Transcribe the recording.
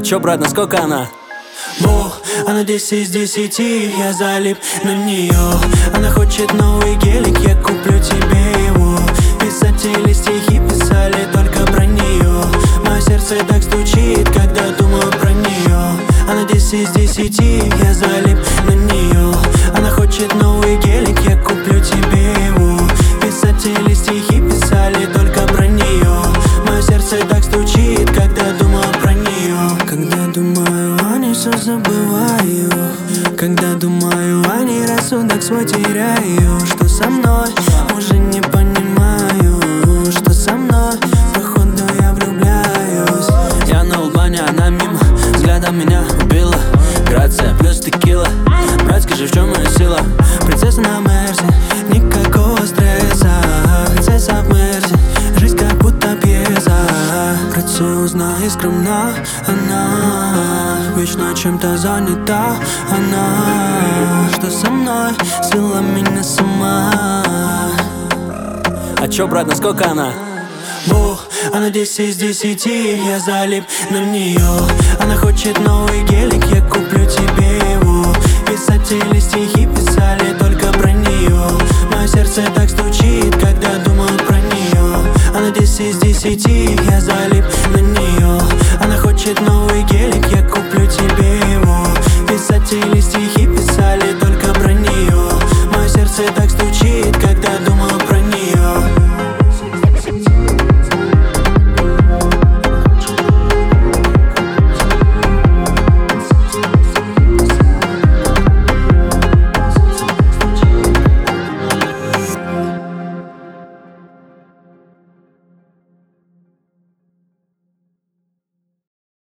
чё, брат, насколько она? Она 10 из 10, я залип на нее. Она хочет новый гелик, я куплю тебе его. Писатели стихи писали только про нее. Мое сердце так стучит, когда думаю про нее. Она 10 из 10, я залип на нее. Она хочет новый гелик, я куплю тебе его. Писатели стихи писали только про нее. Мое сердце так стучит, когда думаю про нее. Когда думаю о ней, все забываю. Когда думаю о ней, рассудок свой теряю. Что со мной, уже не понимаю. Что со мной, походу я влюбляюсь. Я на улбане, она мимо, взглядом меня убила. Грация плюс текила. Брат, скажи, в чем моя сила? Принцесса на Мерсе, никакого стресса. Принцесса в Мерсе, жизнь как будто пьеса. Брат, все узнай, скромна она. Вечно чем-то занята она. Что со мной, свела меня сама. А чё, брат, насколько она? Она 10 из 10, я залип на нее. Она хочет новый гелик, я куплю тебе его. Писатели стихи писали только про нее. Мое сердце так стучит, когда думаю про нее. Она 10 из 10, я залип на нее. Она хочет новый гелик.